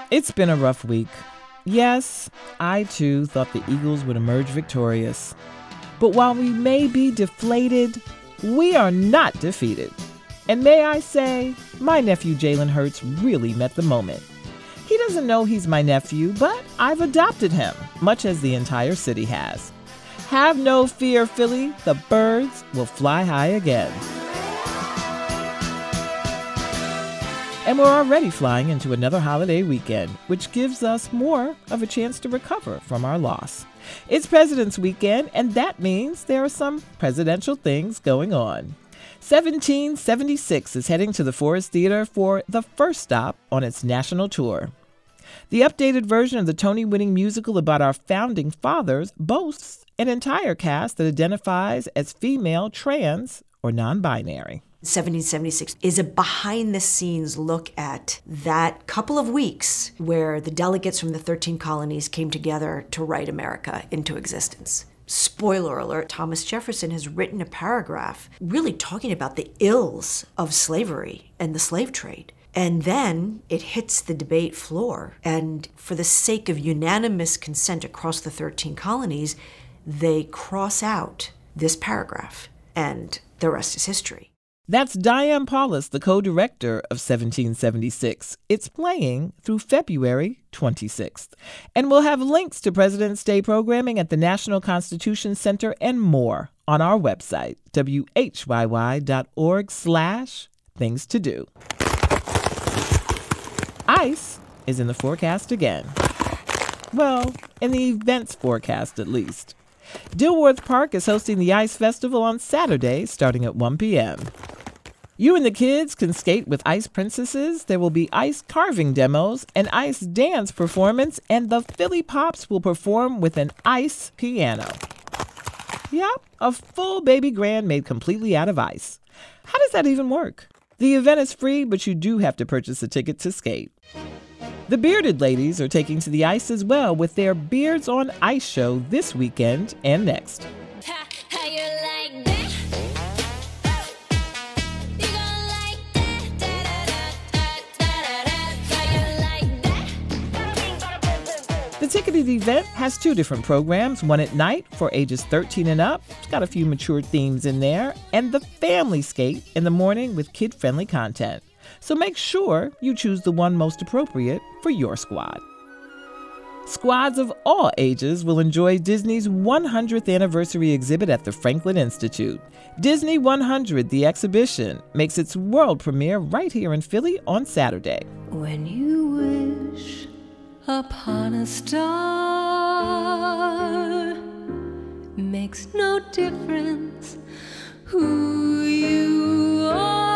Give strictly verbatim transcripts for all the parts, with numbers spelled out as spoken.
It's been a rough week. Yes, I too thought the Eagles would emerge victorious. But while we may be deflated, we are not defeated. And may I say, my nephew Jalen Hurts really met the moment. He doesn't know he's my nephew, but I've adopted him, much as the entire city has. Have no fear, Philly. The birds will fly high again. And we're already flying into another holiday weekend, which gives us more of a chance to recover from our loss. It's President's Weekend, and that means there are some presidential things going on. seventeen seventy-six is heading to the Forest Theater for the first stop on its national tour. The updated version of the Tony-winning musical about our founding fathers boasts an entire cast that identifies as female, trans, or non-binary. seventeen seventy-six is a behind-the-scenes look at that couple of weeks where the delegates from the thirteen colonies came together to write America into existence. Spoiler alert, Thomas Jefferson has written a paragraph really talking about the ills of slavery and the slave trade. And then it hits the debate floor, and for the sake of unanimous consent across the thirteen colonies, they cross out this paragraph, and the rest is history. That's Diane Paulus, the co-director of seventeen seventy-six. It's playing through February twenty-sixth. And we'll have links to President's Day programming at the National Constitution Center and more on our website, W H Y Y dot org slash things to do. Ice is in the forecast again. Well, in the events forecast at least. Dilworth Park is hosting the Ice Festival on Saturday starting at one p.m. You and the kids can skate with ice princesses. There will be ice carving demos, an ice dance performance, and the Philly Pops will perform with an ice piano. Yep, a full baby grand made completely out of ice. How does that even work? The event is free, but you do have to purchase a ticket to skate. The Bearded Ladies are taking to the ice as well with their Beards on Ice show this weekend and next. Ha, how you like that? You gonna like that? Da-da-da-da-da-da-da. How you like that? The ticketed event has two different programs, one at night for ages thirteen and up, it's got a few mature themes in there, and the Family Skate in the morning with kid-friendly content. So make sure you choose the one most appropriate for your squad. Squads of all ages will enjoy Disney's one hundredth anniversary exhibit at the Franklin Institute. Disney one hundred, the exhibition, makes its world premiere right here in Philly on Saturday. When you wish upon a star, makes no difference who you are.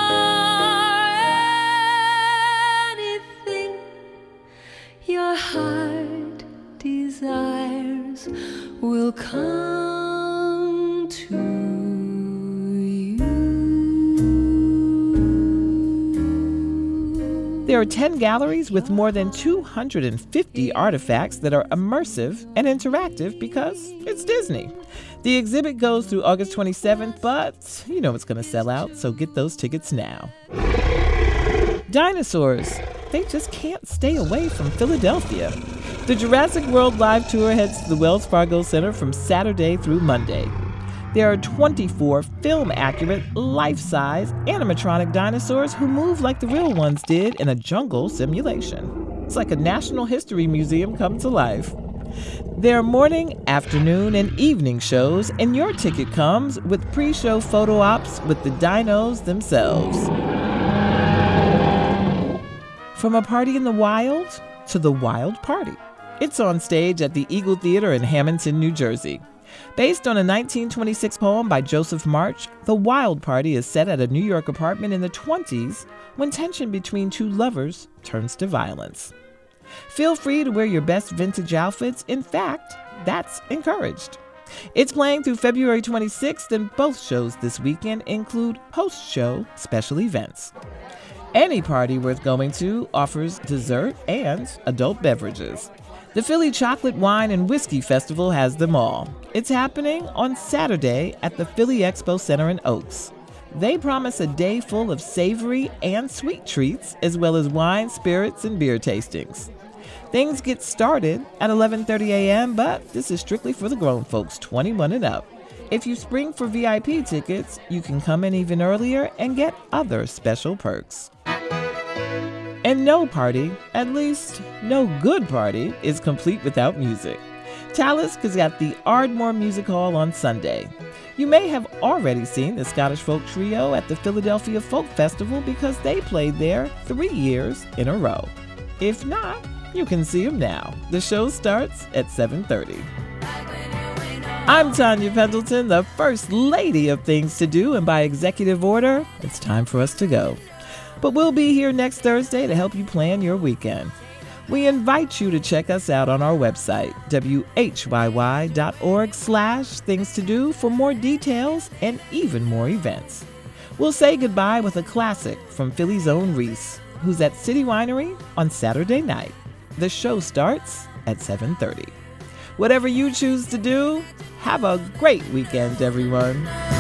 Anything your heart desires will come to you. There are ten galleries with more than two hundred fifty artifacts that are immersive and interactive because it's Disney. The exhibit goes through August twenty-seventh, but you know it's going to sell out, so get those tickets now. Dinosaurs, they just can't stay away from Philadelphia. The Jurassic World Live Tour heads to the Wells Fargo Center from Saturday through Monday. There are twenty-four film-accurate, life-size animatronic dinosaurs who move like the real ones did in a jungle simulation. It's like a National History Museum come to life. There are morning, afternoon, and evening shows, and your ticket comes with pre-show photo ops with the dinos themselves. From a party in the wild to the wild party. It's on stage at the Eagle Theater in Hamilton, New Jersey. Based on a nineteen twenty-six poem by Joseph March, The Wild Party is set at a New York apartment in the twenties when tension between two lovers turns to violence. Feel free to wear your best vintage outfits. In fact, that's encouraged. It's playing through February twenty-sixth, and both shows this weekend include post-show special events. Any party worth going to offers dessert and adult beverages. The Philly Chocolate, Wine, and Whiskey Festival has them all. It's happening on Saturday at the Philly Expo Center in Oaks. They promise a day full of savory and sweet treats, as well as wine, spirits, and beer tastings. Things get started at eleven thirty a.m., but this is strictly for the grown folks, twenty-one and up. If you spring for V I P tickets, you can come in even earlier and get other special perks. And no party, at least no good party, is complete without music. Talisk is at the Ardmore Music Hall on Sunday. You may have already seen the Scottish Folk Trio at the Philadelphia Folk Festival because they played there three years in a row. If not, you can see them now. The show starts at seven thirty. I'm Tanya Pendleton, the First Lady of Things to Do, and by executive order, it's time for us to go. But we'll be here next Thursday to help you plan your weekend. We invite you to check us out on our website, w h y y dot org slash things to do, for more details and even more events. We'll say goodbye with a classic from Philly's own Reese, who's at City Winery on Saturday night. The show starts at seven thirty. Whatever you choose to do, have a great weekend, everyone.